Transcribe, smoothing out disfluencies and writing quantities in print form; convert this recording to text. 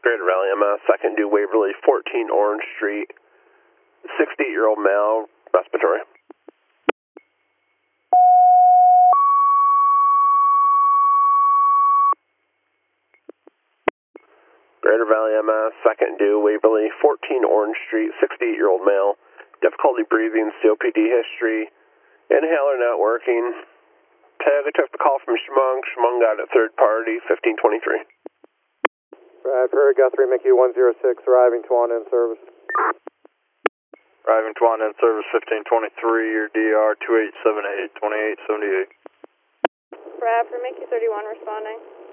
Greater Valley MS, second due Waverly, 14 Orange Street, 68-year-old male, respiratory. Greater Valley MS, second due Waverly, 14 Orange Street, 68-year-old male, difficulty breathing, COPD history, inhaler not working. Tag, I took the call from Shemung. Shemung got it third party, 1523. Prairie Guthrie, Mickey 106, arriving Tuan in service. Arriving Tuan in service, 1523, your DR 2878, 2878. Brad for Mickey 31 responding.